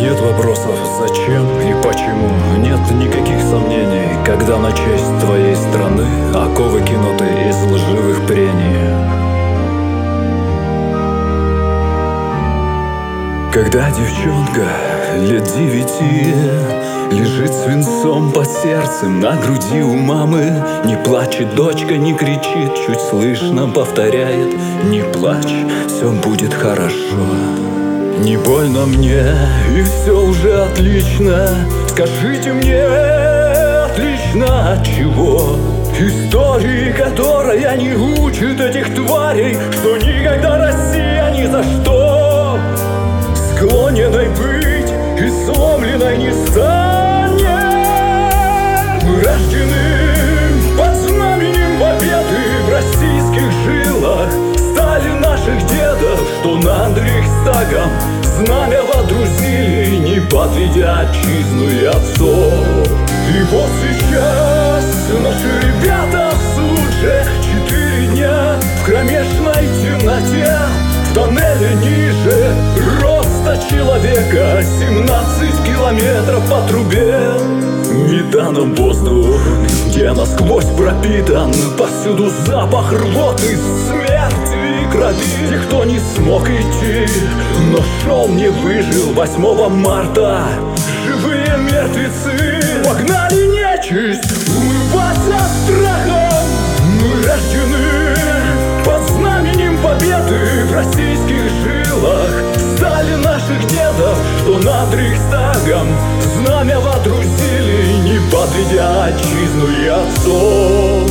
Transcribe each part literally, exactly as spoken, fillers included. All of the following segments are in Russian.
Нет вопросов зачем и почему, нет никаких сомнений, когда на честь твоей страны оковы кинуты из лживых прений. Когда девчонка лет девяти лежит свинцом под сердцем на груди у мамы, не плачет дочка, не кричит, чуть слышно повторяет: не плачь, все будет хорошо. Не больно мне, и все уже отлично. Скажите мне, отлично от чего? Истории, которая не учит этих тварей, что никогда Россия ни за что склоненной быть и сломленной не станет. Мы рождены под знаменем победы в российских жилах. Стали наших дедов, что над Рейхстагом знамя водрузили, не подведя отчизну и отцов. И вот сейчас наши ребята в Случе четыре дня в кромешной темноте, в тоннеле ниже роста человека, семнадцать километров по трубе. Метаном воздух, где насквозь пропитан, повсюду запах рвоты, смерти и крови. Те, кто не смог идти, но шел, не выжил восьмого марта, живые мертвецы погнали нечисть умываться страхом. Мы рождены под знаменем победы в российских жилах. Стали наших дедов, что над Рейхстагом знамя водрузили, не подведя отчизну и отцов.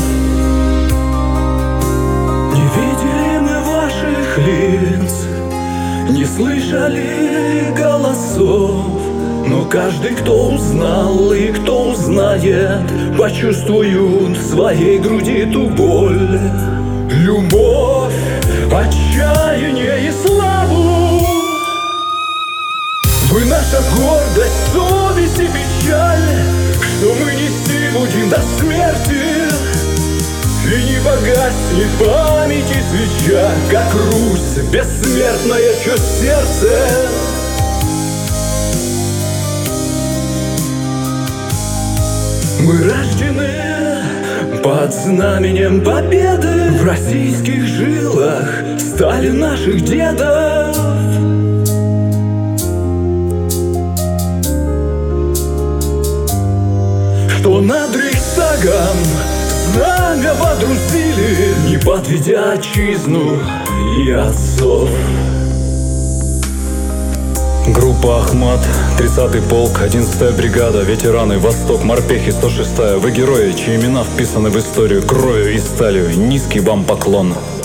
Не видели мы ваших лиц, не слышали голосов, но каждый, кто узнал и кто узнает, почувствуют в своей груди ту боль, любовь, отчаяние и славу. Вы наша гордость, совесть и печаль, что мы нести будем до смерти. И не погаснет памяти свеча, как Русь бессмертная, чье сердце мы рождены под знаменем победы в российских жилах. Стали наших дедов, что над Рейхстагом знамя водрузили, не подведя отчизну и отцов. Группа Ахмат, тридцатый полк, одиннадцатая бригада, ветераны, Восток, морпехи, сто шестая. Вы герои, чьи имена вписаны в историю кровью и сталью. Низкий вам поклон.